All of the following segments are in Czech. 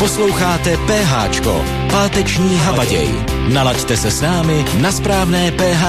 Posloucháte PHčko, páteční habaděj. Nalaďte se s námi na správné PH.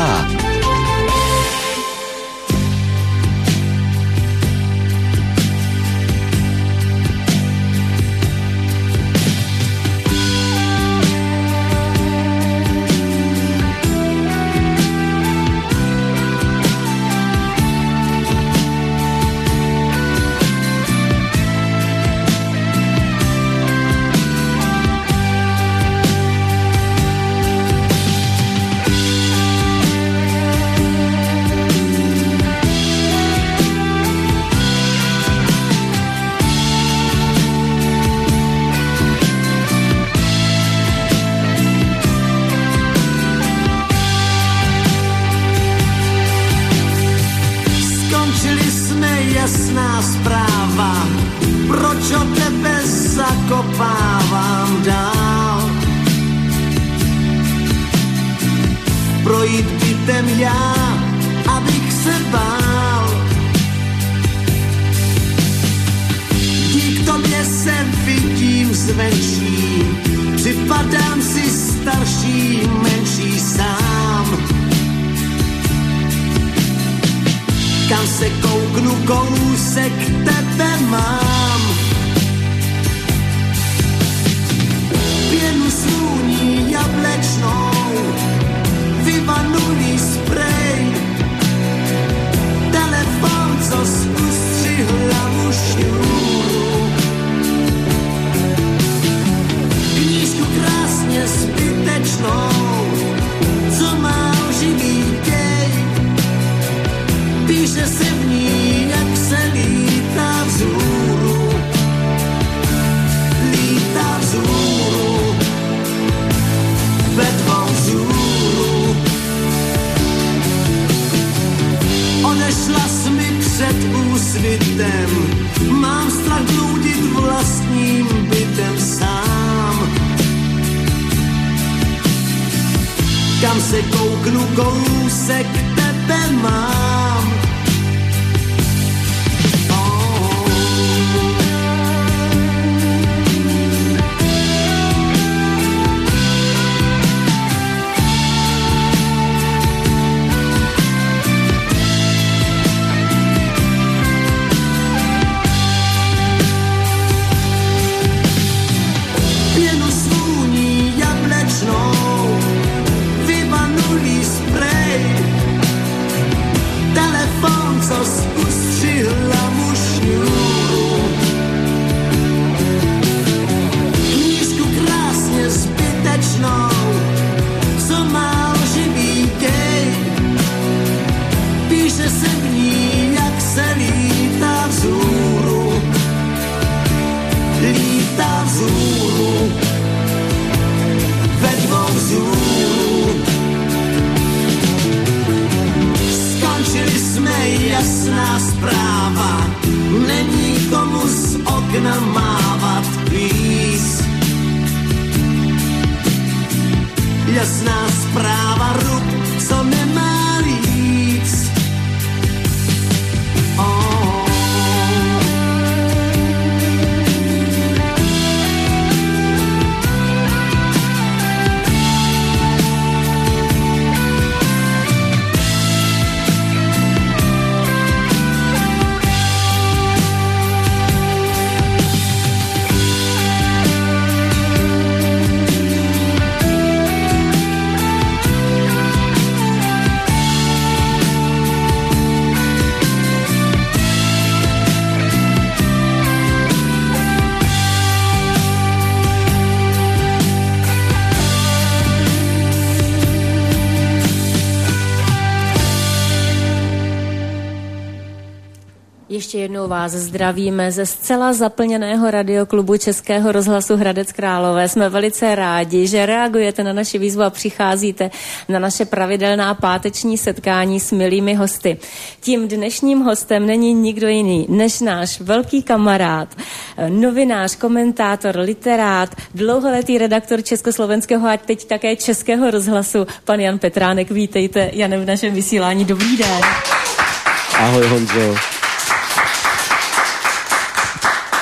Ještě jednou vás zdravíme ze zcela zaplněného radioklubu Českého rozhlasu Hradec Králové. Jsme velice rádi, že reagujete na naši výzvu a přicházíte na naše pravidelná páteční setkání s milými hosty. Tím dnešním hostem není nikdo jiný než náš velký kamarád, novinář, komentátor, literát, dlouholetý redaktor Československého a teď také Českého rozhlasu, pan Jan Petránek. Vítejte, Jane, v našem vysílání. Dobrý den. Ahoj, Honzo.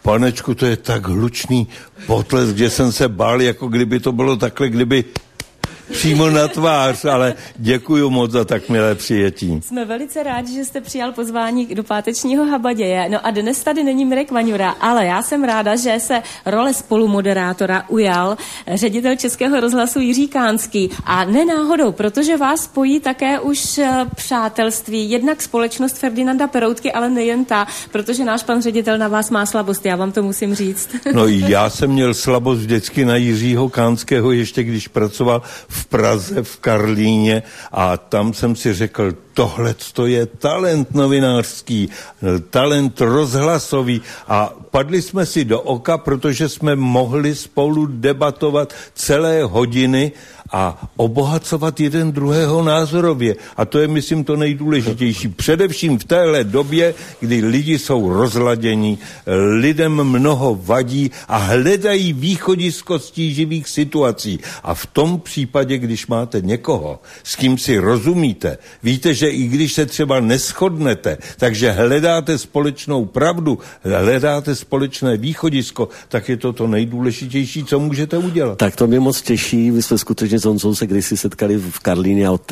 Panečku, to je tak hlučný potlesk, že jsem se bál, jako kdyby to bylo takhle, kdyby přímo na tvář, ale děkuju moc za tak milé přijetí. Jsme velice rádi, že jste přijal pozvání do pátečního habaděje. No a dnes tady není Mirek Vaňura, ale já jsem ráda, že se role spolumoderátora ujal ředitel Českého rozhlasu Jiří Kánský. A ne náhodou, protože vás spojí také už přátelství, jednak společnost Ferdinanda Peroutky, ale nejen ta, protože náš pan ředitel na vás má slabost, já vám to musím říct. No já jsem měl slabost vždycky na Jiřího Kánského, ještě když pracoval v Praze, v Karlíně, a tam jsem si řekl, tohleto je talent novinářský, talent rozhlasový, a padli jsme si do oka, protože jsme mohli spolu debatovat celé hodiny a obohacovat jeden druhého názorově. A to je, myslím, to nejdůležitější. Především v téhle době, kdy lidi jsou rozladění, lidem mnoho vadí a hledají východisko z tíživých situací. A v tom případě, když máte někoho, s kým si rozumíte, víte, že i když se třeba neshodnete, takže hledáte společnou pravdu, hledáte společné východisko, tak je to to nejdůležitější, co můžete udělat. Tak to mě moc těší. My jsme skutečně s Honzou se kdysi setkali v Karlíně a od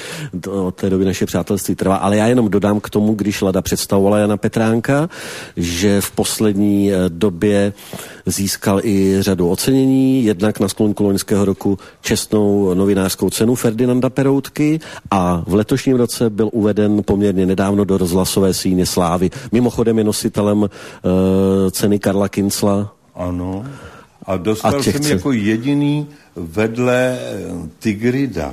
té doby naše přátelství trvá. Ale já jenom dodám k tomu, když Lada představovala Jana Petránka, že v poslední době získal i řadu ocenění, jednak na sklonku loňského roku čestnou novinářskou cenu Ferdinanda Peroutky a v letošním roce byl uveden poměrně nedávno do rozhlasové síně slávy. Mimochodem je nositelem ceny Karla Kincla. Ano. A dostal jsem jako jediný vedle Tigrida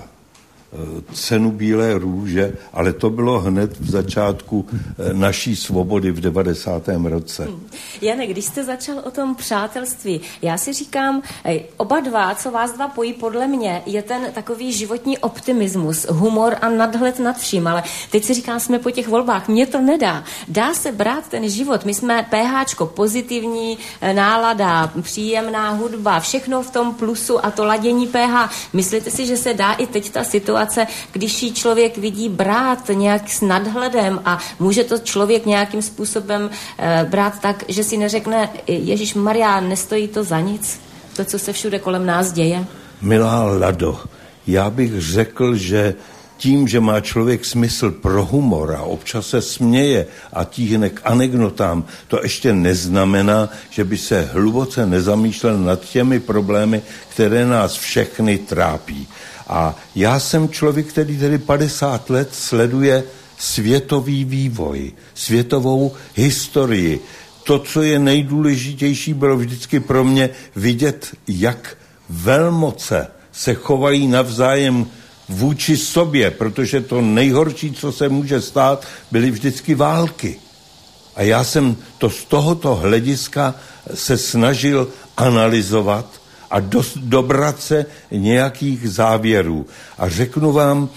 cenu Bílé růže, ale to bylo hned v začátku naší svobody v 90. roce. Jane, když jste začal o tom přátelství, já si říkám, oba dva, co vás dva pojí, podle mě, je ten takový životní optimismus, humor a nadhled nad vším, ale teď si říkám, jsme po těch volbách, mě to nedá. Dá se brát ten život, my jsme PHčko, pozitivní nálada, příjemná hudba, všechno v tom plusu a to ladění PH. Myslíte si, že se dá i teď ta situace, když ji člověk vidí, brát nějak s nadhledem a může to člověk nějakým způsobem brát tak, že si neřekne, Ježišmarja, nestojí to za nic, to, co se všude kolem nás děje? Milá Lado, já bych řekl, že tím, že má člověk smysl pro humor a občas se směje a tíhne k anekdotám, to ještě neznamená, že by se hluboce nezamýšlel nad těmi problémy, které nás všechny trápí. A já jsem člověk, který tedy 50 let sleduje světový vývoj, světovou historii. To, co je nejdůležitější, bylo vždycky pro mě vidět, jak velmoce se chovají navzájem vůči sobě, protože to nejhorší, co se může stát, byly vždycky války. A já jsem to z tohoto hlediska se snažil analyzovat a dobrat se nějakých závěrů. A řeknu vám,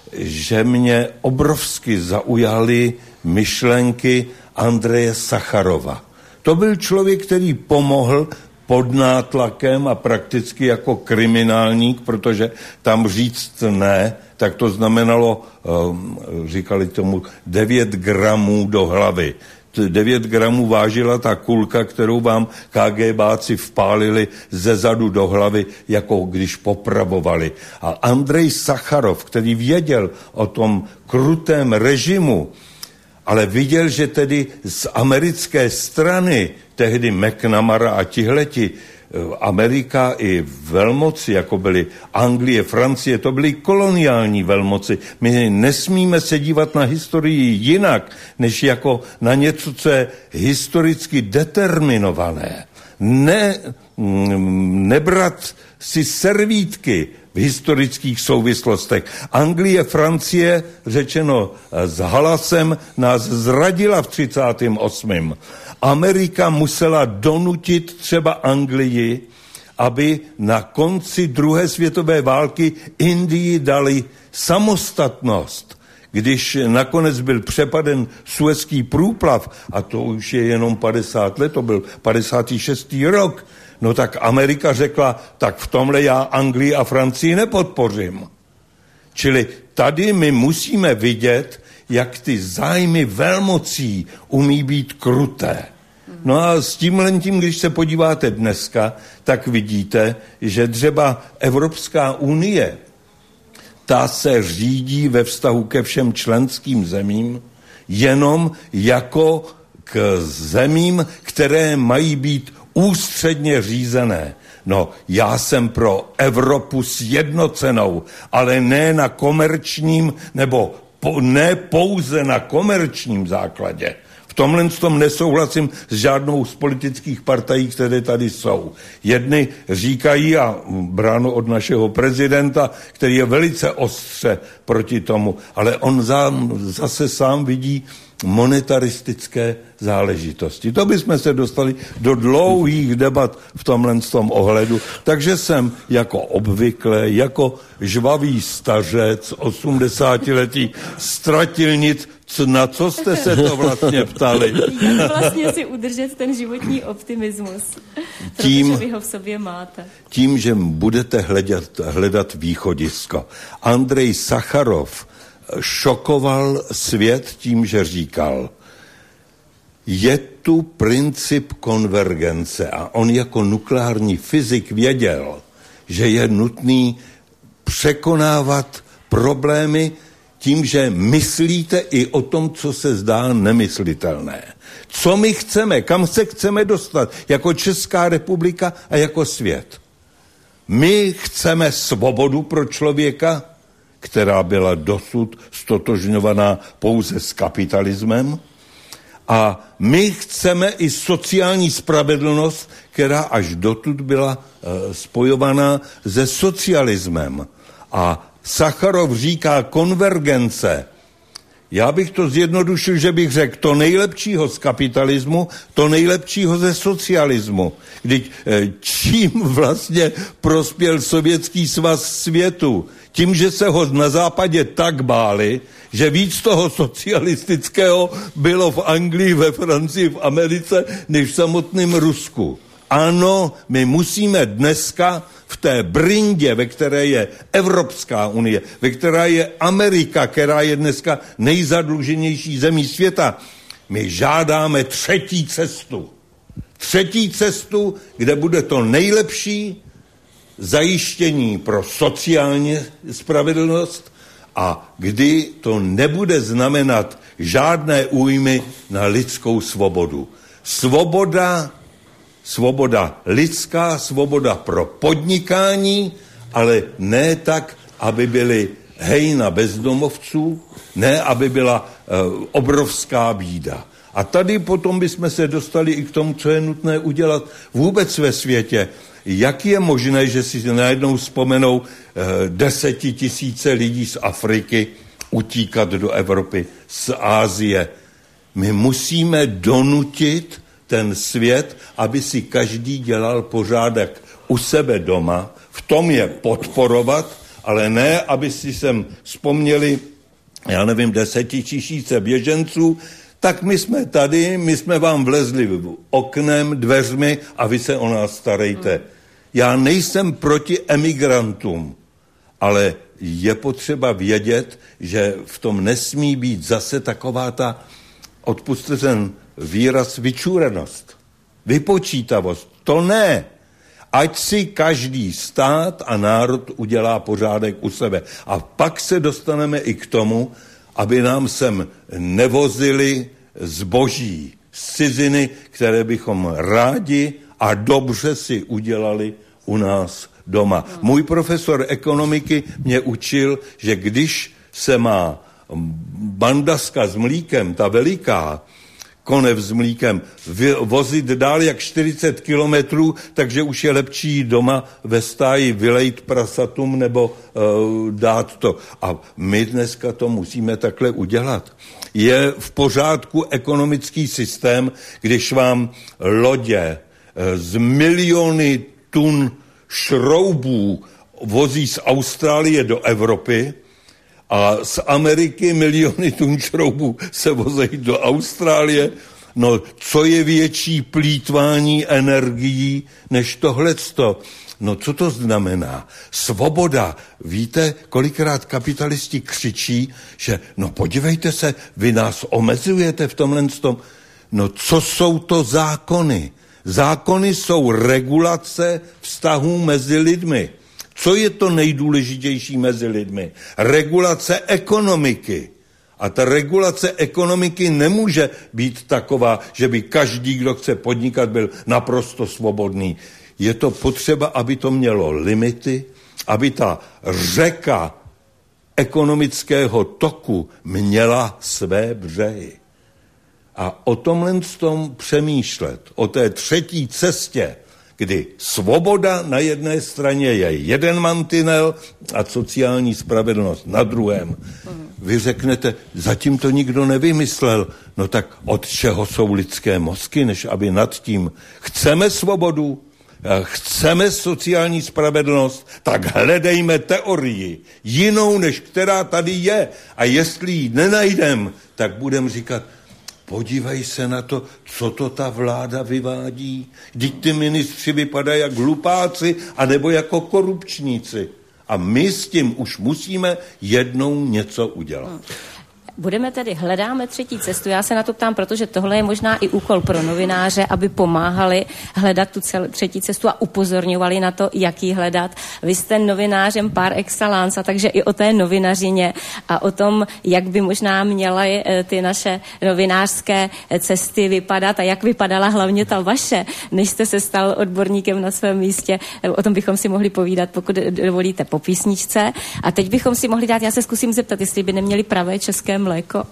že mě obrovsky zaujaly myšlenky Andreje Sacharova. To byl člověk, který pomohl pod nátlakem a prakticky jako kriminálník, protože tam říct ne, tak to znamenalo, říkali tomu, 9 gramů do hlavy. 9 gramů vážila ta kulka, kterou vám KGBáci vpálili ze zadu do hlavy, jako když popravovali. A Andrej Sacharov, který věděl o tom krutém režimu, ale viděl, že tedy z americké strany, tehdy McNamara a tihleti, Amerika i velmoci, jako byly Anglie, Francie, to byly koloniální velmoci. My nesmíme se dívat na historii jinak, než jako na něco, co je historicky determinované. Nebrat si servítky v historických souvislostech. Anglie, Francie, řečeno s halasem, nás zradila v 38. Amerika musela donutit třeba Anglii, aby na konci druhé světové války Indii dali samostatnost. Když nakonec byl přepaden Suezský průplav, a to už je jenom 50 let, to byl 56. rok, no tak Amerika řekla, tak v tomhle já Anglii a Francii nepodpořím. Čili tady my musíme vidět, jak ty zájmy velmocí umí být kruté. No a s tímhletím, když se podíváte dneska, tak vidíte, že třeba Evropská unie, ta se řídí ve vztahu ke všem členským zemím jenom jako k zemím, které mají být ústředně řízené. No, já jsem pro Evropu sjednocenou, ale ne na komerčním, nebo ne pouze na komerčním základě. V tomhle tom nesouhlasím s žádnou z politických partají, které tady jsou. Jedni říkají, a bráno od našeho prezidenta, který je velice ostře proti tomu, ale on zase sám vidí monetaristické záležitosti. To bychom se dostali do dlouhých debat v tomhle tom ohledu. Takže jsem jako obvykle, jako žvavý stařec, 80letý, ztratil nic. Na co jste se to vlastně ptali? Jak vlastně si udržet ten životní optimismus? Protože vy ho v sobě máte. Tím, že budete hledat východisko. Andrej Sacharov šokoval svět tím, že říkal, je tu princip konvergence a on jako nukleární fyzik věděl, že je nutný překonávat problémy tím, že myslíte i o tom, co se zdá nemyslitelné. Co my chceme, kam se chceme dostat jako Česká republika a jako svět. My chceme svobodu pro člověka, která byla dosud stotožňovaná pouze s kapitalismem, a my chceme i sociální spravedlnost, která až dotud byla spojovaná se socialismem. A Sacharov říká konvergence. Já bych to zjednodušil, že bych řekl to nejlepšího z kapitalismu, to nejlepšího ze socialismu. Když čím vlastně prospěl Sovětský svaz světu? Tím, že se ho na západě tak báli, že víc toho socialistického bylo v Anglii, ve Francii, v Americe, než v samotném Rusku. Ano, my musíme dneska v té brindě, ve které je Evropská unie, ve které je Amerika, která je dneska nejzadluženější zemí světa, my žádáme třetí cestu. Třetí cestu, kde bude to nejlepší zajištění pro sociální spravedlnost a kdy to nebude znamenat žádné újmy na lidskou svobodu. Svoboda lidská, svoboda pro podnikání, ale ne tak, aby byly hejna bezdomovců, ne, aby byla obrovská bída. A tady potom bychom se dostali i k tomu, co je nutné udělat vůbec ve světě. Jak je možné, že si najednou vzpomenou 10 000 lidí z Afriky utíkat do Evropy, z Asie? My musíme donutit ten svět, aby si každý dělal pořádek u sebe doma, v tom je podporovat, ale ne, aby si sem vzpomněli, 10 000 běženců, tak my jsme tady, my jsme vám vlezli oknem, dveřmi a vy se o nás starejte. Já nejsem proti emigrantům, ale je potřeba vědět, že v tom nesmí být zase taková ta, odpusťte ten výraz, vyčúrenost, vypočítavost. To ne. Ať si každý stát a národ udělá pořádek u sebe. A pak se dostaneme i k tomu, aby nám sem nevozili zboží z ciziny, které bychom rádi a dobře si udělali u nás doma. Můj profesor ekonomiky mě učil, že když se má bandaska s mlíkem, ta veliká, konev s mlíkem, vozit dál jak 40 kilometrů, takže už je lepší doma ve stáji vylejt prasatům nebo dát to. A my dneska to musíme takhle udělat. Je v pořádku ekonomický systém, když vám lodě z miliony tun šroubů vozí z Austrálie do Evropy a z Ameriky miliony tun šroubů se vozí do Austrálie. No, co je větší plýtvání energií než tohleto? No, co to znamená? Svoboda. Víte, kolikrát kapitalisti křičí, že no podívejte se, vy nás omezujete v tomhle tom. No co jsou to zákony? Zákony jsou regulace vztahů mezi lidmi. Co je to nejdůležitější mezi lidmi? Regulace ekonomiky. A ta regulace ekonomiky nemůže být taková, že by každý, kdo chce podnikat, byl naprosto svobodný. Je to potřeba, aby to mělo limity, aby ta řeka ekonomického toku měla své břehy. A o tomhle tom přemýšlet, o té třetí cestě, kdy svoboda na jedné straně je jeden mantinel a sociální spravedlnost na druhém. Vy řeknete, zatím to nikdo nevymyslel. No tak od čeho jsou lidské mozky, než aby nad tím chceme svobodu, chceme sociální spravedlnost, tak hledejme teorii, jinou, než která tady je. A jestli ji nenajdem, tak budeme říkat, podívej se na to, co to ta vláda vyvádí. Vždyť ty ministři vypadají jak hlupáci, anebo jako korupčníci. A my s tím už musíme jednou něco udělat. Hledáme třetí cestu. Já se na to ptám, protože tohle je možná i úkol pro novináře, aby pomáhali hledat tu třetí cestu a upozorňovali na to, jak ji hledat. Vy jste novinářem par excellence, a takže i o té novinařině a o tom, jak by možná měly ty naše novinářské cesty vypadat a jak vypadala hlavně ta vaše, než jste se stal odborníkem na svém místě. O tom bychom si mohli povídat, pokud dovolíte, po písničce. A teď bychom si mohli dát, já se zkusím zeptat, jestli by neměli pravé české mléko.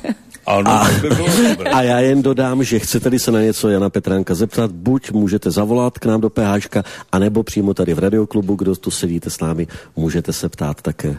A já jen dodám, že chcete-li se na něco Jana Petránka zeptat, buď můžete zavolat k nám do PHčka, anebo přímo tady v Radioklubu, kdo tu sedíte s námi, můžete se ptát také.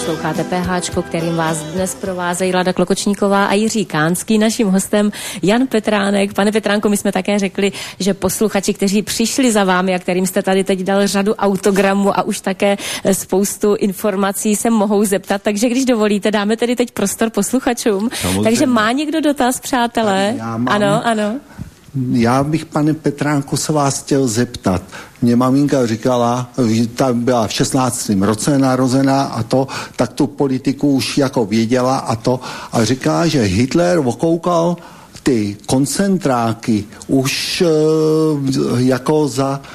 Posloucháte PHčko, kterým vás dnes provázejí Lada Klokočníková a Jiří Kánský. Naším hostem Jan Petránek. Pane Petránku, my jsme také řekli, že posluchači, kteří přišli za vámi a kterým jste tady teď dal řadu autogramů a už také spoustu informací, se mohou zeptat. Takže když dovolíte, dáme tedy teď prostor posluchačům. Samozřejmě. Takže má někdo dotaz, přátelé? Ano. Já bych, pane Petránku, se vás chtěl zeptat. Mě maminka říkala, že ta byla v 16. roce narozená a to, tak tu politiku už jako věděla a říkala, že Hitler okoukal ty koncentráky už jako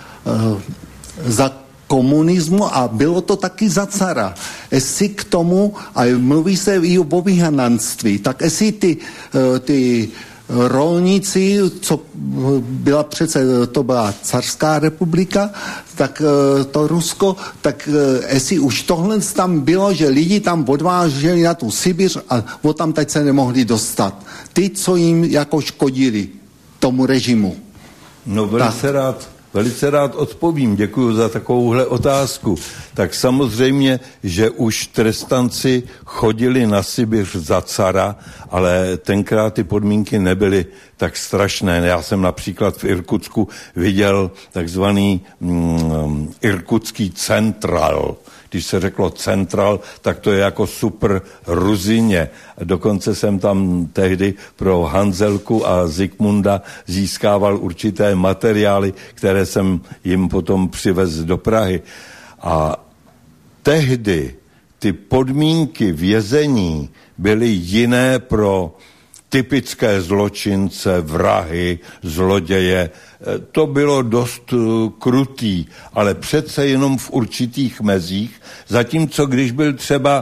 za komunismu a bylo to taky za cara. Jestli k tomu, a mluví se i o vyhnanství, tak jestli ty rolníci, co byla přece, to byla carská republika, tak to Rusko, tak jestli už tohle tam bylo, že lidi tam odváželi na tu Sibiř a o tam teď se nemohli dostat. Ty, co jim jako škodili tomu režimu. No velice rád odpovím. Děkuji za takovouhle otázku. Tak samozřejmě, že už trestanci chodili na Sibiř za cara, ale tenkrát ty podmínky nebyly tak strašné. Já jsem například v Irkutsku viděl takzvaný irkutský central. Když se řeklo central, tak to je jako super Ruzině. Dokonce jsem tam tehdy pro Hanzelku a Zikmunda získával určité materiály, které jsem jim potom přivez do Prahy. A tehdy ty podmínky vězení byly jiné pro typické zločince, vrahy, zloděje. To bylo dost krutý, ale přece jenom v určitých mezích. Zatímco když byl třeba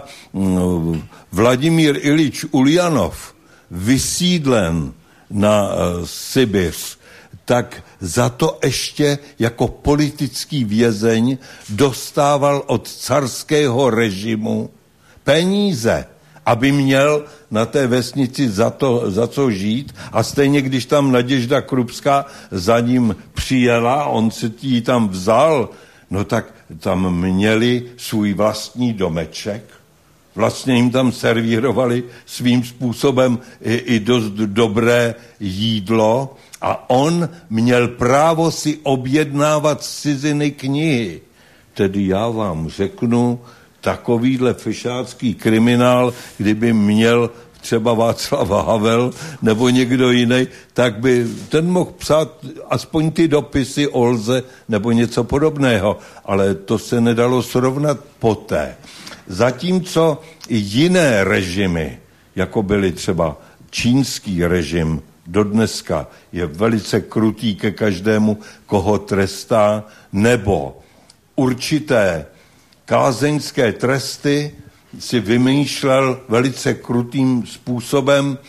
Vladimír Ilič Uljanov vysídlen na Sibiř, tak za to ještě jako politický vězeň dostával od carského režimu peníze, aby měl na té vesnici za co žít. A stejně, když tam Naděžda Krupská za ním přijela, on se ji tam vzal, no tak tam měli svůj vlastní domeček. Vlastně jim tam servírovali svým způsobem i dost dobré jídlo a on měl právo si objednávat z ciziny knihy. Tedy já vám řeknu, takovýhle fešácký kriminál, kdyby měl třeba Václav Havel nebo někdo jiný, tak by ten mohl psát aspoň ty dopisy Olze nebo něco podobného, ale to se nedalo srovnat poté. Zatímco i jiné režimy, jako byly třeba čínský režim, dodneska je velice krutý ke každému, koho trestá, nebo určité kázeňské tresty si vymýšlel velice krutým způsobem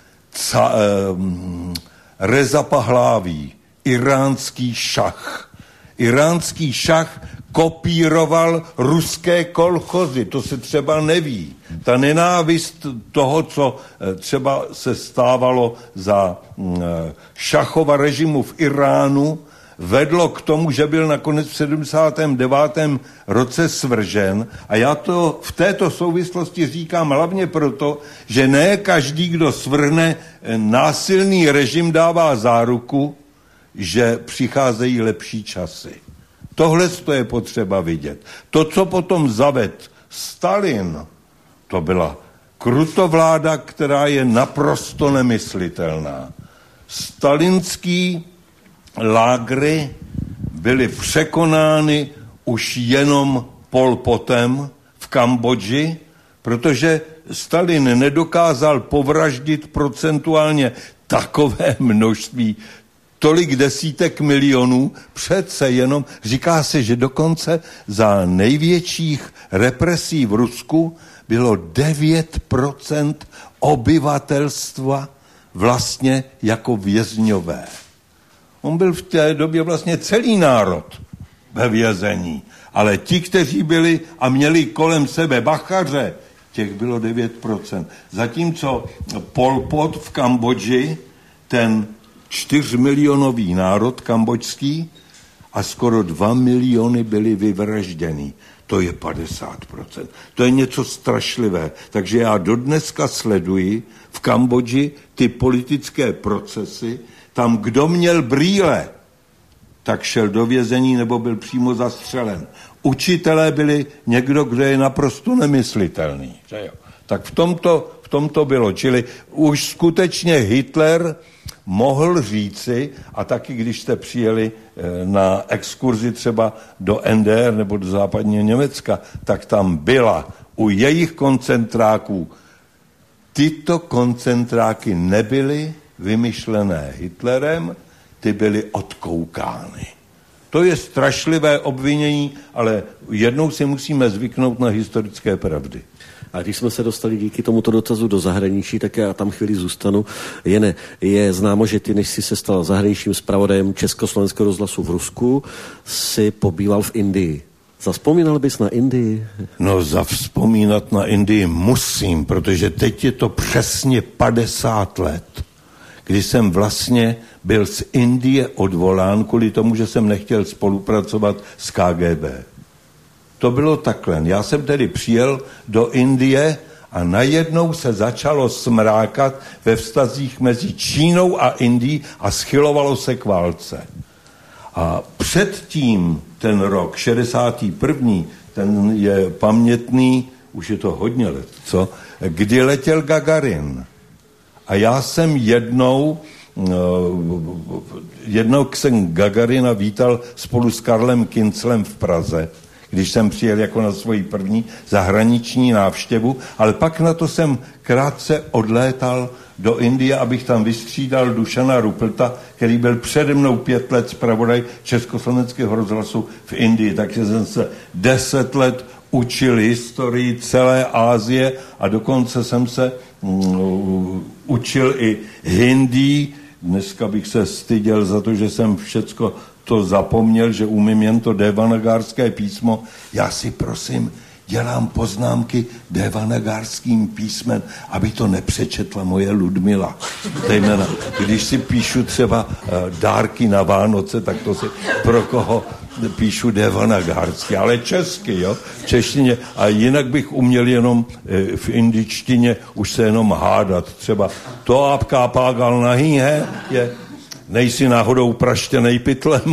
Reza Pahlaví, iránský šach. Iránský šach kopíroval ruské kolchozy, to se třeba neví. Ta nenávist toho, co třeba se stávalo za Šachova režimu v Iránu, vedlo k tomu, že byl nakonec v 79. roce svržen. A já to v této souvislosti říkám hlavně proto, že ne každý, kdo svrhne násilný režim, dává záruku, že přicházejí lepší časy. Tohle je potřeba vidět. To, co potom zaved Stalin, to byla krutovláda, která je naprosto nemyslitelná. Stalinský lágry byly překonány už jenom Pol Potem v Kambodži, protože Stalin nedokázal povraždit procentuálně takové množství, tolik desítek milionů, přece jenom, říká se, že dokonce za největších represí v Rusku bylo 9% obyvatelstva vlastně jako vězňové. On byl v té době vlastně celý národ ve vězení, ale ti, kteří byli a měli kolem sebe bachaře, těch bylo 9%. Zatímco Pol Pot v Kambodži, ten 4milionový národ kambodžský a skoro 2 miliony byli vyvražděni. to je 50%. To je něco strašlivé. Takže já dodneska sleduji v Kambodži ty politické procesy. Tam, kdo měl brýle, tak šel do vězení nebo byl přímo zastřelen. Učitelé byli někdo, kdo je naprosto nemyslitelný. Že jo? Tak v tomto bylo. Čili už skutečně Hitler mohl říci, a taky když jste přijeli na exkurzi třeba do NDR nebo do západního Německa, tak tam byla u jejich koncentráků. Tyto koncentráky nebyly vymyšlené Hitlerem, ty byly odkoukány. To je strašlivé obvinění, ale jednou si musíme zvyknout na historické pravdy. A když jsme se dostali díky tomuto dotazu do zahraničí, tak já tam chvíli zůstanu. Je známo, že ty, než jsi se stal zahraničním zpravodajem Československého rozhlasu v Rusku, si pobýval v Indii. Zavzpomínal bys na Indii? No, zavzpomínat na Indii musím, protože teď je to přesně 50 let, kdy jsem vlastně byl z Indie odvolán kvůli tomu, že jsem nechtěl spolupracovat s KGB. To bylo takhle. Já jsem tedy přijel do Indie a najednou se začalo smrákat ve vztazích mezi Čínou a Indií a schylovalo se k válce. A předtím ten rok 61. ten je pamětný, už je to hodně let, co? Kdy letěl Gagarin. A já jsem jednou jsem Gagarina vítal spolu s Karlem Kinclem v Praze, když jsem přijel jako na svoji první zahraniční návštěvu, ale pak na to jsem krátce odlétal do Indie, abych tam vystřídal Dušana Ruplta, který byl přede mnou 5 let zpravodaj Československého rozhlasu v Indii, takže jsem se 10 let učil historii celé Asie a dokonce jsem se učil i hindi. Dneska bych se styděl za to, že jsem všecko to zapomněl, že umím jen to devanagárské písmo. Já si prosím dělám poznámky devanagárským písmem, aby to nepřečetla moje Ludmila. Tejmena. Když si píšu třeba dárky na Vánoce, tak to si pro koho píšu devanagársky, ale česky, jo, v češtině. A jinak bych uměl jenom v indičtině už se jenom hádat. Třeba to ápká págal nahý, je nejsi náhodou praštěnej pytlem.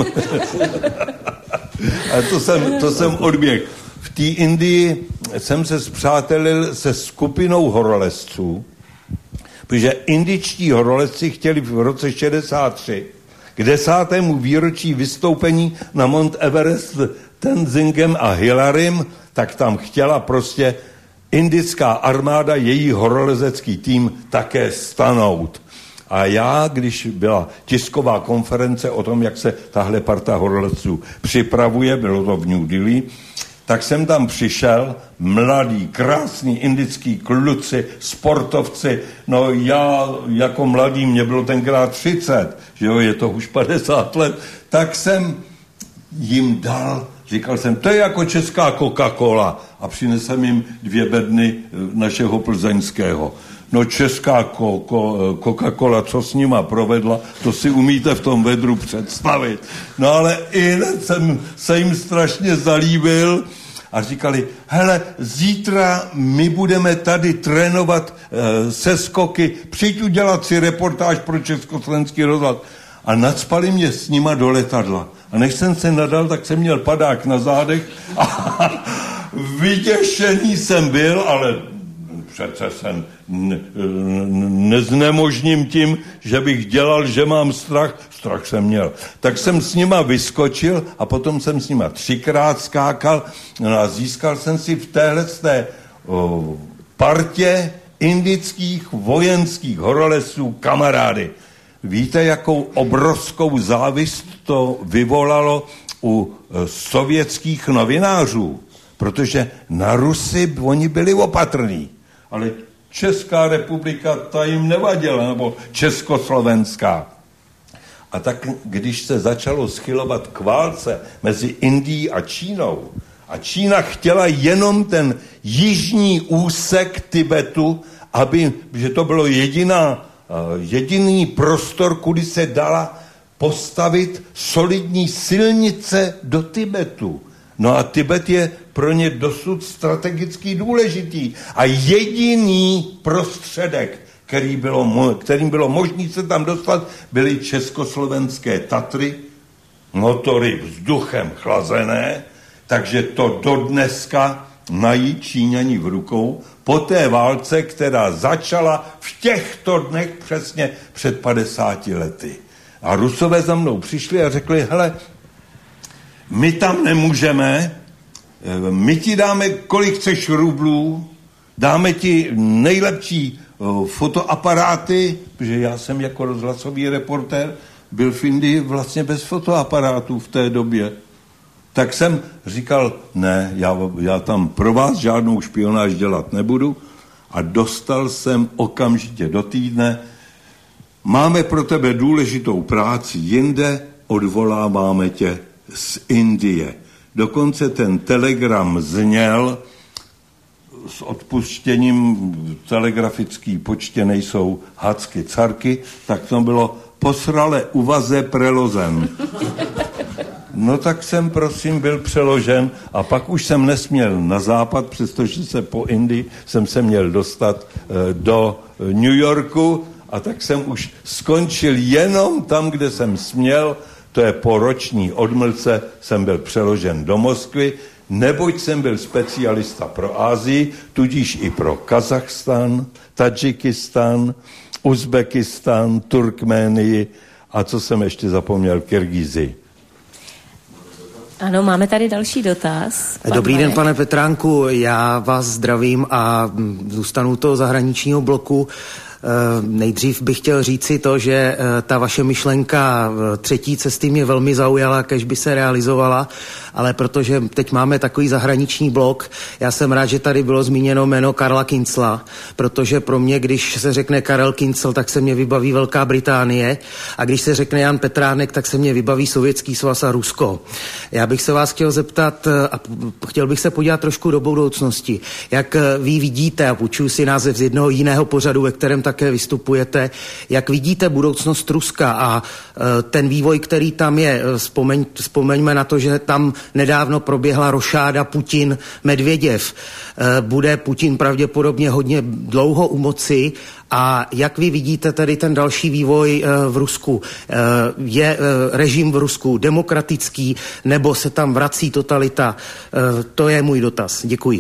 A to jsem odběh. V té Indii jsem se spřátelil se skupinou horolezců, protože indičtí horolezci chtěli v roce 63 k 10. výročí vystoupení na Mount Everest Tenzingem a Hilarym, tak tam chtěla prostě indická armáda, její horolezecký tým také stanout. A já, když byla tisková konference o tom, jak se tahle parta horolezců připravuje, bylo to v New Delhi, tak jsem tam přišel, mladý, krásný indický kluci, sportovci, no já jako mladý, mě bylo tenkrát 30, že jo, je to už 50 let, tak jsem jim dal, říkal jsem, to je jako česká Coca-Cola a přinesem jim 2 bedny našeho plzeňského. No česká Coca-Cola, co s nima provedla, to si umíte v tom vedru představit. No ale i jsem se jim strašně zalíbil a říkali, hele, zítra my budeme tady trénovat seskoky, přijď udělat si reportáž pro Československý rozhlas. A nacpali mě s nima do letadla. A než jsem se nadal, tak jsem měl padák na zádech a vyděšený jsem byl, ale přece jsem neznemožním tím, že bych dělal, že mám strach. Strach jsem měl. Tak jsem s nima vyskočil a potom jsem s nima 3krát skákal a získal jsem si v téhleté partě indických vojenských horolezců kamarády. Víte, jakou obrovskou závist to vyvolalo u sovětských novinářů? Protože na Rusy oni byli opatrní. Ale Česká republika ta jim nevadila, nebo Československá. A tak, když se začalo schylovat k válce mezi Indií a Čínou, a Čína chtěla jenom ten jižní úsek Tibetu, že to bylo jediný prostor, kudy se dala postavit solidní silnice do Tibetu. No a Tibet je pro ně dosud strategicky důležitý. A jediný prostředek, kterým bylo možné se tam dostat, byly československé Tatry, motory vzduchem chlazené, takže to dodneska mají Číňani v rukou po té válce, která začala v těchto dnech přesně před 50 lety. A Rusové za mnou přišli a řekli, hele, my tam nemůžeme, my ti dáme, kolik chceš rublů, dáme ti nejlepší fotoaparáty, protože já jsem jako rozhlasový reportér byl v Indii vlastně bez fotoaparátů v té době. Tak jsem říkal, ne, já tam pro vás žádnou špionáž dělat nebudu a dostal jsem okamžitě do týdne, máme pro tebe důležitou práci jinde, odvoláváme tě z Indie. Dokonce ten telegram zněl, s odpuštěním telegrafický počtě nejsou hacky carky, tak to bylo posrale uvaze prelozen. No tak jsem prosím byl přeložen a pak už jsem nesměl na západ, přestože se po Indii jsem se měl dostat do New Yorku a tak jsem už skončil jenom tam, kde jsem směl, to je po roční odmlce, jsem byl přeložen do Moskvy, neboť jsem byl specialista pro Asii, tudíž i pro Kazachstán, Tadžikistán, Uzbekistán, Turkménii a co jsem ještě zapomněl, Kyrgyzii. Ano, máme tady další dotaz. Dobrý den, pane Petránku, já vás zdravím a zůstanu u toho zahraničního bloku. Nejdřív bych chtěl říci to, že ta vaše myšlenka třetí cesty mě velmi zaujala, kež by se realizovala, ale protože teď máme takový zahraniční blok, já jsem rád, že tady bylo zmíněno jméno Karla Kinzla, protože pro mě, když se řekne Karel Kinzel, tak se mě vybaví Velká Británie a když se řekne Jan Petránek, tak se mě vybaví Sovětský svaz a Rusko. Já bych se vás chtěl zeptat a chtěl bych se podívat trošku do budoucnosti. Jak vy vidíte, a půjčuji si název z jednoho jiného pořadu, ve kterém také vystupujete, jak vidíte budoucnost Ruska a ten vývoj, který tam je. Vzpomeňme na to, že tam nedávno proběhla rošáda Putin-Medvěděv. Bude Putin pravděpodobně hodně dlouho u moci a jak vy vidíte tady ten další vývoj v Rusku? Je režim v Rusku demokratický nebo se tam vrací totalita? To je můj dotaz. Děkuji.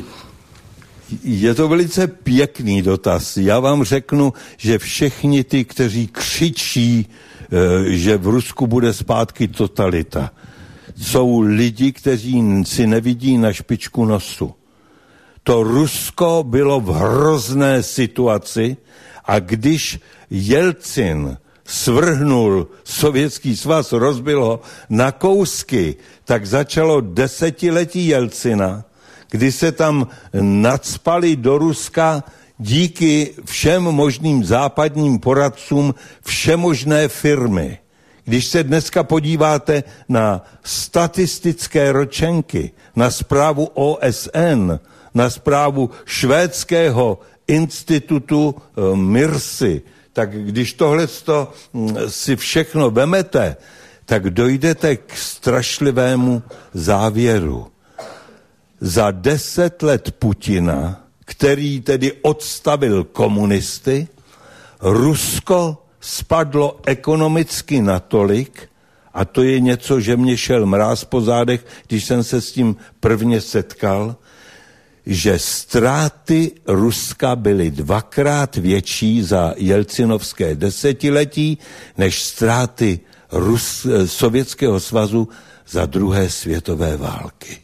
Je to velice pěkný dotaz. Já vám řeknu, že všichni ty, kteří křičí, že v Rusku bude zpátky totalita, jsou lidi, kteří si nevidí na špičku nosu. To Rusko bylo v hrozné situaci a když Jelcin svrhnul Sovětský svaz, rozbil ho na kousky, tak začalo desetiletí Jelcina, kdy se tam nacpali do Ruska díky všem možným západním poradcům všemožné firmy. Když se dneska podíváte na statistické ročenky, na zprávu OSN, na zprávu švédského institutu Mirsy, tak když tohleto si všechno vemete, tak dojdete k strašlivému závěru. Za 10 let Putina, který tedy odstavil komunisty, Rusko spadlo ekonomicky natolik, a to je něco, že mě šel mráz po zádech, když jsem se s tím prvně setkal, že ztráty Ruska byly 2krát větší za jelcinovské desetiletí, než ztráty Sovětského svazu za druhé světové války.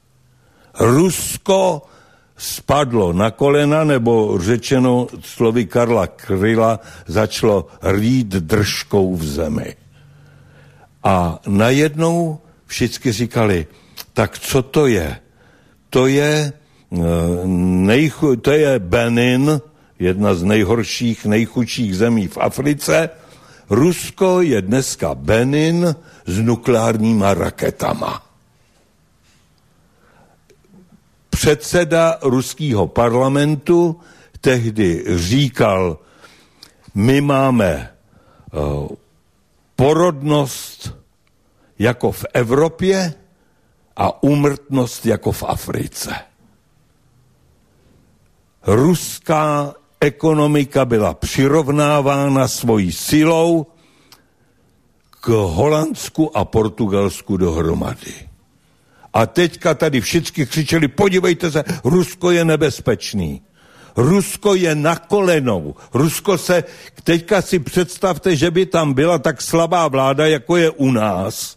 Rusko spadlo na kolena, nebo řečeno slovy Karla Kryla, začalo rýt držkou v zemi. A najednou všichni říkali, tak co to je? To je Benin, jedna z nejhorších, nejchudších zemí v Africe. Rusko je dneska Benin s nukleárníma raketama. Předseda ruského parlamentu tehdy říkal, my máme porodnost jako v Evropě a úmrtnost jako v Africe. Ruská ekonomika byla přirovnávána svojí silou k Holandsku a Portugalsku dohromady. A teďka tady všichni křičeli, podívejte se, Rusko je nebezpečný. Rusko je na kolenou. Teďka si představte, že by tam byla tak slabá vláda, jako je u nás.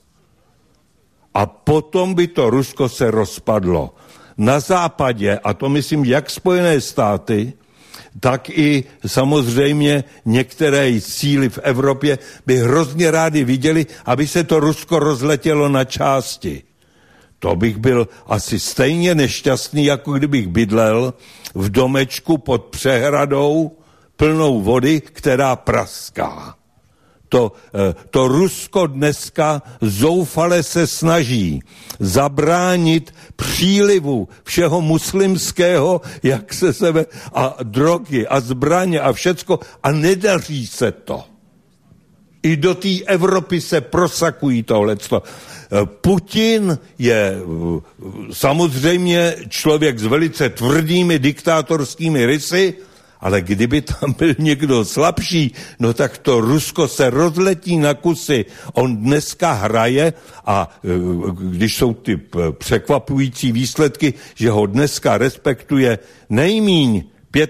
A potom by to Rusko se rozpadlo. Na západě, a to myslím jak Spojené státy, tak i samozřejmě některé síly v Evropě by hrozně rádi viděli, aby se to Rusko rozletělo na části. To bych byl asi stejně nešťastný, jako kdybych bydlel v domečku pod přehradou plnou vody, která praská. To Rusko dneska zoufale se snaží zabránit přílivu všeho muslimského, jak se sebe, a drogy a zbraně a všecko, a nedaří se to. I do té Evropy se prosakují tohleto. Putin je samozřejmě člověk s velice tvrdými diktátorskými rysy, ale kdyby tam byl někdo slabší, no tak to Rusko se rozletí na kusy. On dneska hraje a když jsou ty překvapující výsledky, že ho dneska respektuje nejmíň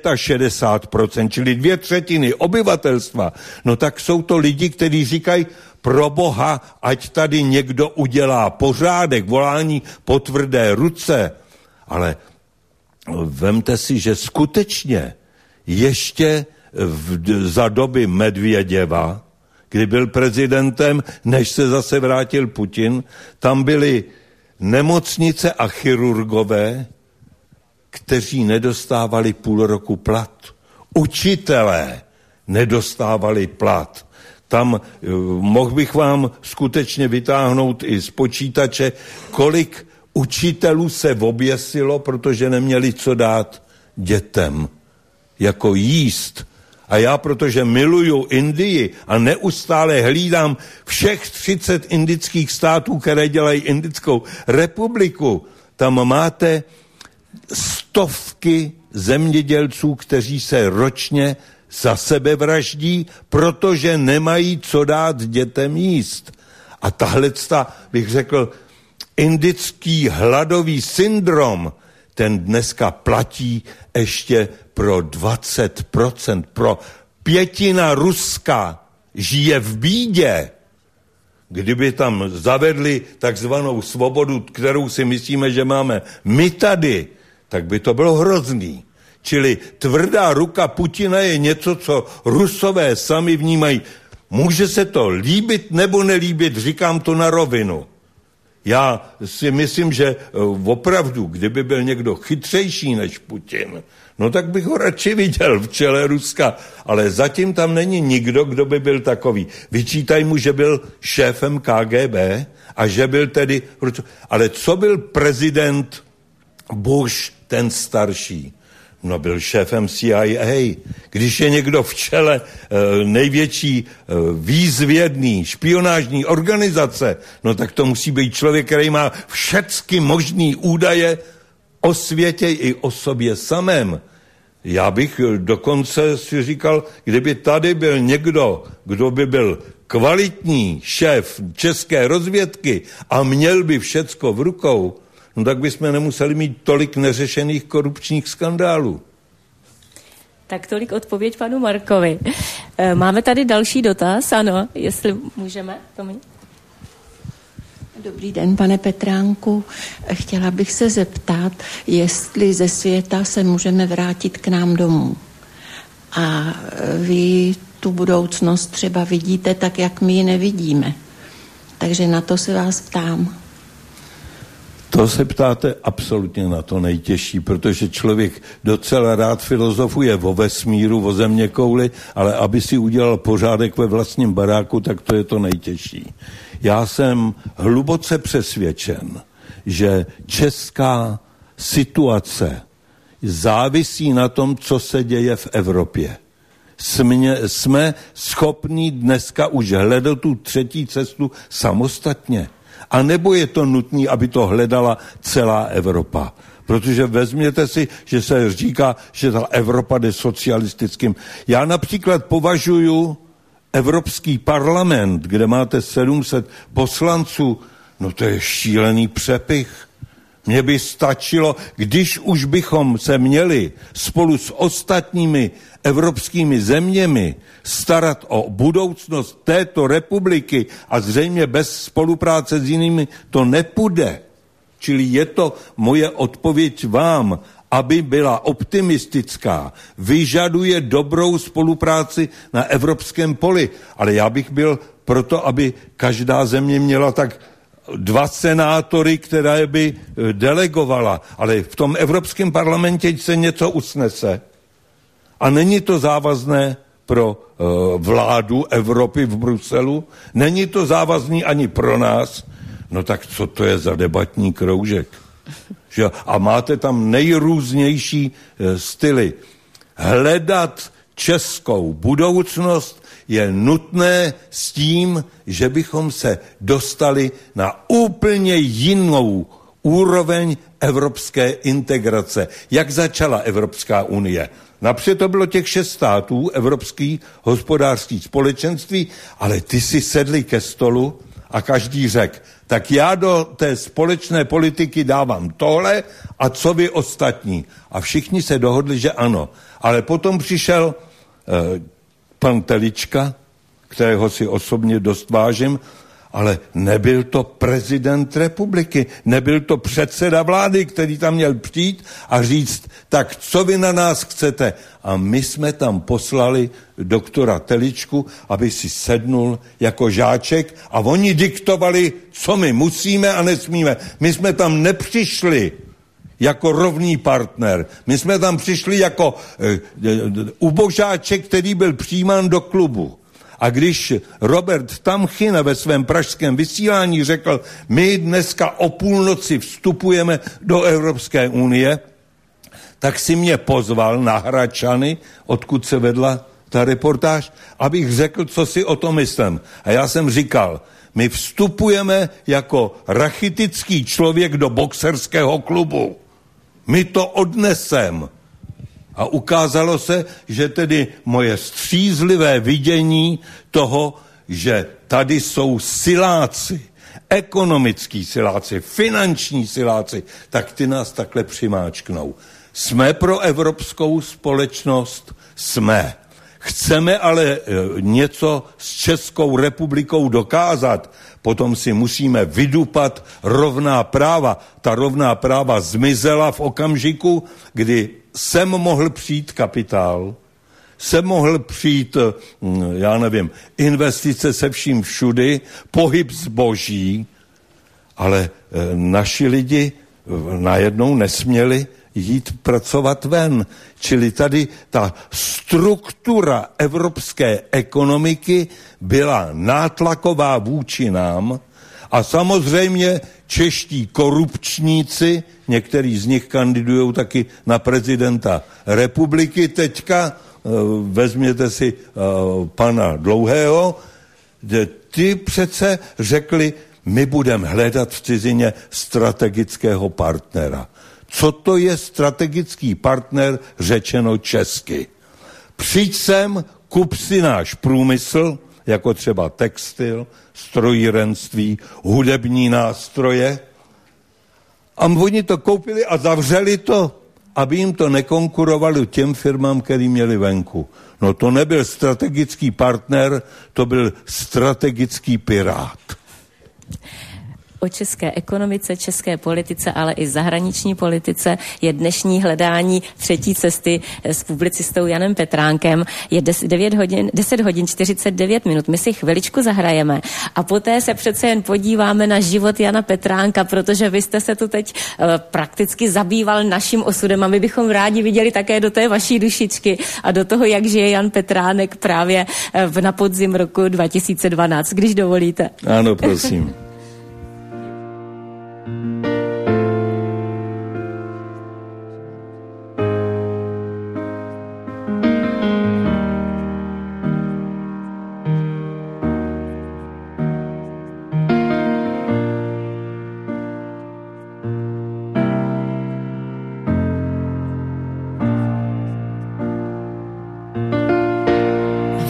65%, čili 2/3 obyvatelstva, no tak jsou to lidi, kteří říkají, pro Boha, ať tady někdo udělá pořádek, volání po tvrdé ruce. Ale vemte si, že skutečně ještě za doby Medvěděva, kdy byl prezidentem, než se zase vrátil Putin, tam byly nemocnice a chirurgové, kteří nedostávali půl roku plat. Učitelé nedostávali plat. Tam mohl bych vám skutečně vytáhnout i z počítače, kolik učitelů se oběsilo, protože neměli co dát dětem, jako jíst. A já, protože miluju Indii a neustále hlídám všech 30 indických států, které dělají Indickou republiku, tam máte stovky zemědělců, kteří se ročně za sebe vraždí, protože nemají co dát dětem jíst. A tahlecta, bych řekl, indický hladový syndrom, ten dneska platí ještě pro 20%. Pro 1/5 Ruska žije v bídě. Kdyby tam zavedli takzvanou svobodu, kterou si myslíme, že máme my tady, tak by to bylo hrozný. Čili tvrdá ruka Putina je něco, co Rusové sami vnímají. Může se to líbit nebo nelíbit, říkám to na rovinu. Já si myslím, že opravdu, kdyby byl někdo chytřejší než Putin, no tak bych ho radši viděl v čele Ruska, ale zatím tam není nikdo, kdo by byl takový. Vyčítaj mu, že byl šéfem KGB a že byl tedy... Ale co byl prezident Bush, ten starší? No byl šéfem CIA. Když je někdo v čele největší výzvědný špionážní organizace, no tak to musí být člověk, který má všechny možný údaje o světě i o sobě samém. Já bych dokonce si říkal, kdyby tady byl někdo, kdo by byl kvalitní šéf české rozvědky a měl by všecko v rukou, no tak bychom nemuseli mít tolik neřešených korupčních skandálů. Tak tolik odpověď panu Markovi. Máme tady další dotaz, ano, jestli můžeme, Tomi. Dobrý den, pane Petránku. Chtěla bych se zeptat, jestli ze světa se můžeme vrátit k nám domů. A vy tu budoucnost třeba vidíte tak, jak my ji nevidíme. Takže na to se vás ptám. To se ptáte absolutně na to nejtěžší, protože člověk docela rád filozofuje o vesmíru, o zeměkouli, ale aby si udělal pořádek ve vlastním baráku, tak to je to nejtěžší. Já jsem hluboce přesvědčen, že česká situace závisí na tom, co se děje v Evropě. Jsme schopní dneska už hledat tu třetí cestu samostatně. A nebo je to nutné, aby to hledala celá Evropa? Protože vezměte si, že se říká, že ta Evropa jde socialistickým. Já například považuji Evropský parlament, kde máte 700 poslanců, no to je šílený přepich. Mně by stačilo, když už bychom se měli spolu s ostatními evropskými zeměmi starat o budoucnost této republiky a zřejmě bez spolupráce s jinými to nepůjde. Čili je to moje odpověď vám, aby byla optimistická, vyžaduje dobrou spolupráci na evropském poli. Ale já bych byl proto, aby každá země měla tak 2 senátory, které by delegovala. Ale v tom Evropském parlamentě se něco usnese. A není to závazné pro vládu Evropy v Bruselu, není to závazný ani pro nás. No tak co to je za debatní kroužek? Že? A máte tam nejrůznější styly. Hledat českou budoucnost je nutné s tím, že bychom se dostali na úplně jinou úroveň evropské integrace. Jak začala Evropská unie? Napřed to bylo těch 6 států, Evropský hospodářský společenství, ale ty si sedli ke stolu a každý řekl, tak já do té společné politiky dávám tohle a co vy ostatní. A všichni se dohodli, že ano. Ale potom přišel pan Telička, kterého si osobně dost vážím, ale nebyl to prezident republiky, nebyl to předseda vlády, který tam měl přijít a říct, tak co vy na nás chcete? A my jsme tam poslali doktora Teličku, aby si sednul jako žáček a oni diktovali, co my musíme a nesmíme. My jsme tam nepřišli jako rovný partner. My jsme tam přišli jako ubožáček, který byl přijímán do klubu. A když Robert Tamchina ve svém pražském vysílání řekl, my dneska o půlnoci vstupujeme do Evropské unie, tak si mě pozval na Hradčany, odkud se vedla ta reportáž, abych řekl, co si o tom myslím. A já jsem říkal, my vstupujeme jako rachitický člověk do boxerského klubu. My to odnesem. A ukázalo se, že tedy moje střízlivé vidění toho, že tady jsou siláci, ekonomický siláci, finanční siláci, tak ty nás takhle přimáčknou. Jsme pro evropskou společnost? Jsme. Chceme ale něco s Českou republikou dokázat, potom si musíme vydupat rovná práva. Ta rovná práva zmizela v okamžiku, kdy sem mohl přijít kapitál, sem mohl přijít, já nevím, investice se vším všudy, pohyb zboží, ale naši lidi najednou nesměli jít pracovat ven. Čili tady ta struktura evropské ekonomiky byla nátlaková vůči nám a samozřejmě čeští korupčníci, některý z nich kandidují taky na prezidenta republiky teďka, vezměte si pana Dlouhého, ty přece řekli, my budeme hledat v cizině strategického partnera. Co to je strategický partner, řečeno česky? Přijď sem, kup si náš průmysl, jako třeba textil, strojírenství, hudební nástroje. A oni to koupili a zavřeli to, aby jim to nekonkurovalo těm firmám, který měli venku. No to nebyl strategický partner, to byl strategický pirát. O české ekonomice, české politice, ale i zahraniční politice je dnešní hledání třetí cesty s publicistou Janem Petránkem. Je 10 hodin 49 minut. My si chviličku zahrajeme a poté se přece jen podíváme na život Jana Petránka, protože vy jste se tu teď prakticky zabýval naším osudem a my bychom rádi viděli také do té vaší dušičky a do toho, jak žije Jan Petránek právě na podzim roku 2012, když dovolíte. Ano, prosím.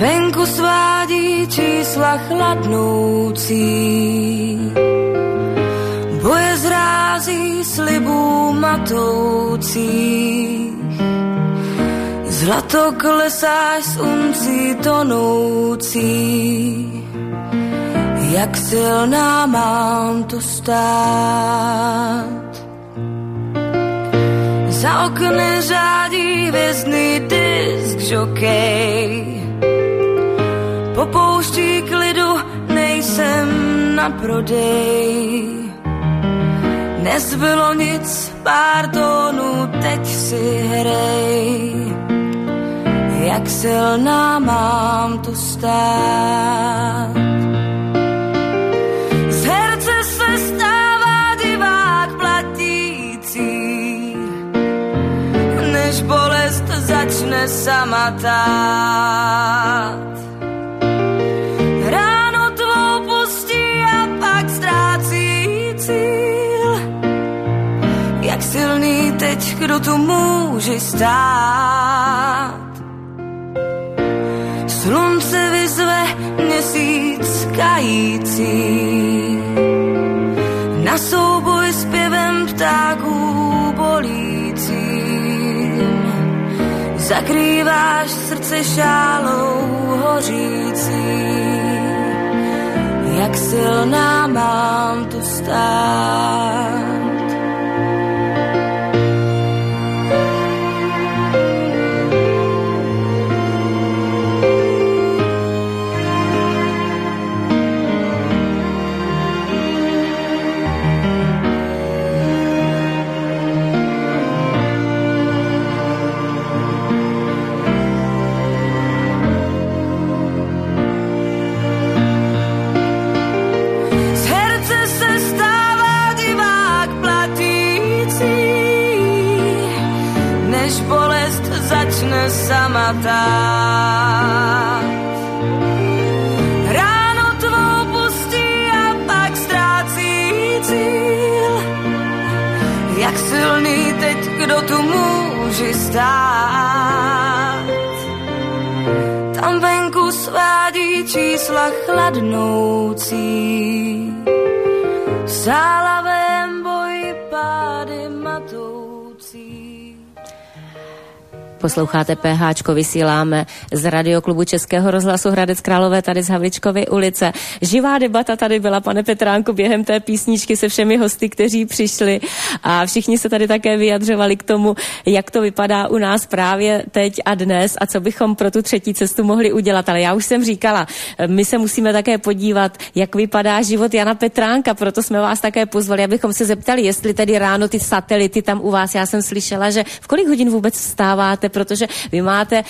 Venku svádí čísla chladnoucí, boje zrází slibů matoucí. Zlato klesáš z uncí tonoucí, jak silná mám tu stát. Za okny řádí hvězdný disk žokej, po pouští klidu nejsem na prodej. Nezbylo nic, pár tónů, teď si hrej, jak silná mám tu stát. Z herce se stává divák platící, než bolest začne sama tát. Ráno tvou pustí a pak ztrácí cíl, jak silný teď, kdo tu může stát. Slunce vyzve, měsíc kající, na souboj s pěvem ptáků bolícím. Zakrýváš srdce šálou hořící, jak silná mám tu stát. Začne sama tát. Ráno tvou pustí a pak ztrácí cíl, jak silný teď, kdo tu může stát. Tam venku svádí čísla chladnoucí, v sálavém boji pády matoucí. Posloucháte PHčko, vysíláme z Radioklubu Českého rozhlasu Hradec Králové tady z Havlíčkovy ulice. Živá debata tady byla, pane Petránku, během té písničky se všemi hosty, kteří přišli a všichni se tady také vyjadřovali k tomu, jak to vypadá u nás právě teď a dnes a co bychom pro tu třetí cestu mohli udělat. Ale já už jsem říkala, my se musíme také podívat, jak vypadá život Jana Petránka, proto jsme vás také pozvali, abychom se zeptali, jestli tedy ráno ty satelity tam u vás, já jsem slyšela, že v kolik hodin vůbec vstáváte, protože vy máte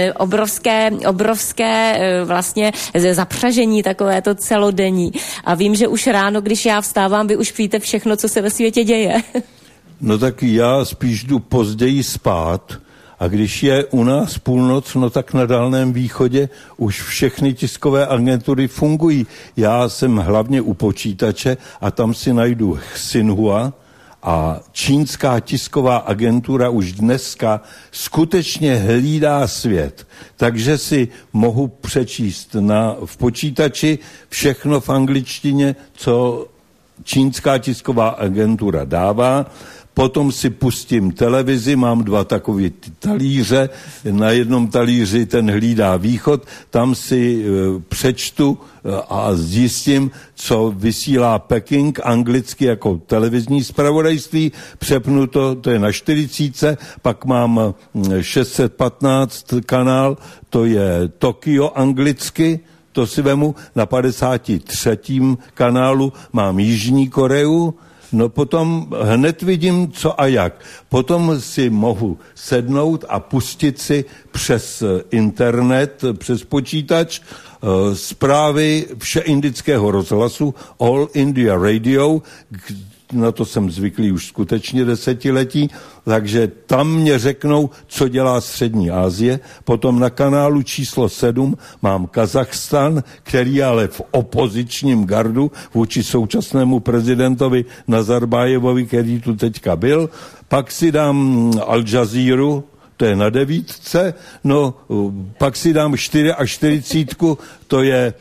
obrovské vlastně zapřažení, takové to celodenní. A vím, že už ráno, když já vstávám, vy už víte všechno, co se ve světě děje. No tak já spíš jdu později spát a když je u nás půlnoc, no tak na Dálném východě už všechny tiskové agentury fungují. Já jsem hlavně u počítače a tam si najdu Xinhua, a čínská tisková agentura už dneska skutečně hlídá svět. Takže si mohu přečíst v počítači všechno v angličtině, co čínská tisková agentura dává. Potom si pustím televizi, mám 2 takové talíře, na jednom talíři ten hlídá východ, tam si přečtu a zjistím, co vysílá Peking anglicky jako televizní zpravodajství, přepnu to je na 40, pak mám 615 kanál, to je Tokio anglicky, to si vemu, na 53. kanálu mám Jižní Koreu. No potom hned vidím, co a jak. Potom si mohu sednout a pustit si přes internet, přes počítač zprávy všeindického rozhlasu All India Radio, na to jsem zvyklý už skutečně desetiletí, takže tam mě řeknou, co dělá Střední Asie. Potom na kanálu číslo 7 mám Kazachstan, který ale v opozičním gardu vůči současnému prezidentovi Nazarbájevovi, který tu teďka byl. Pak si dám Al Jazeera, to je na 9, no pak si dám 44, to je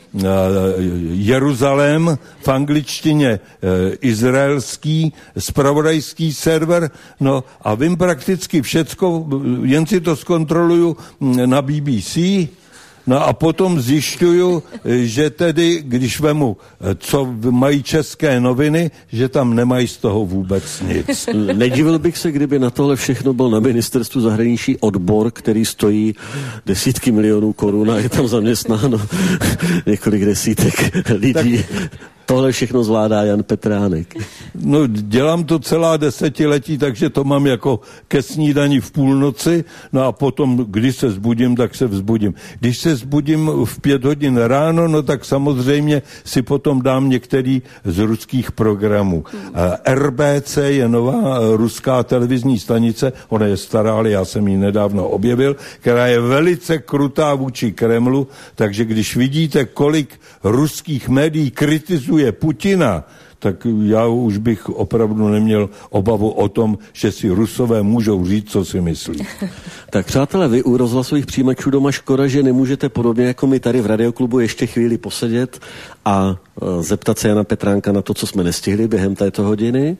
Jeruzalém, v angličtině izraelský zpravodajský server, no a vím prakticky všecko, jen si to zkontroluju na BBC, no a potom zjišťuju, že tedy, když vemu, co mají české noviny, že tam nemají z toho vůbec nic. Nedivil bych se, kdyby na tohle všechno byl na ministerstvu zahraničí odbor, který stojí desítky milionů korun a je tam zaměstnáno několik desítek lidí. Tohle všechno zvládá Jan Petránek. No, dělám to celá desetiletí, takže to mám jako ke snídani v půlnoci, no a potom, když se zbudím, tak se vzbudím. Když se zbudím v 5 hodin ráno, no tak samozřejmě si potom dám některý z ruských programů. RBC je nová ruská televizní stanice, ona je stará, ale já jsem ji nedávno objevil, která je velice krutá vůči Kremlu, takže když vidíte, kolik ruských médií kritizuje Putina, tak já už bych opravdu neměl obavu o tom, že si Rusové můžou říct, co si myslí. Tak přátelé, vy u rozhlasových přijímačů doma škoda, že nemůžete podobně jako my tady v Radioklubu ještě chvíli posedět a zeptat se Jana Petránka na to, co jsme nestihli během této hodiny.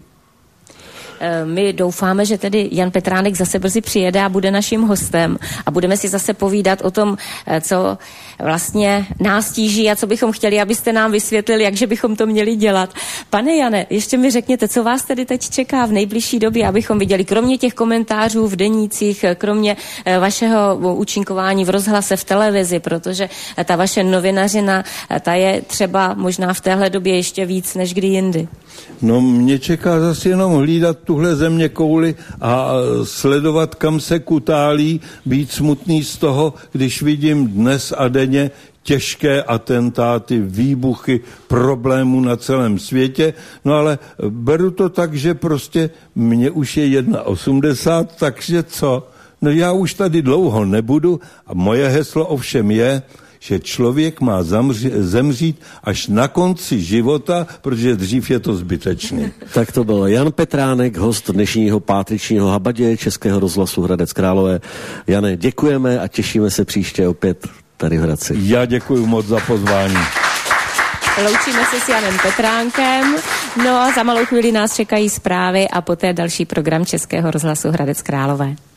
My doufáme, že tedy Jan Petránek zase brzy přijede a bude naším hostem a budeme si zase povídat o tom, co vlastně nás tíží a co bychom chtěli, abyste nám vysvětlili, jakže bychom to měli dělat. Pane Jane, ještě mi řekněte, co vás tedy teď čeká v nejbližší době, abychom viděli, kromě těch komentářů v denících, kromě vašeho účinkování v rozhlase, v televizi, protože ta vaše novinařina, ta je třeba možná v téhle době ještě víc než kdy jindy. No, mě čeká zase jenom hlídat tuhle země kouli a sledovat, kam se kutálí, být smutný z toho, když vidím dnes a denně těžké atentáty, výbuchy problémů na celém světě, no ale beru to tak, že prostě mně už je 1,80, takže co? No já už tady dlouho nebudu a moje heslo ovšem je, že člověk má zemřít až na konci života, protože dřív je to zbytečné. Tak to byl Jan Petránek, host dnešního pátečního habaděje Českého rozhlasu Hradec Králové. Jane, děkujeme a těšíme se příště opět tady v Hradci. Já děkuji moc za pozvání. Loučíme se s Janem Petránkem, no a za malou chvíli nás čekají zprávy a poté další program Českého rozhlasu Hradec Králové.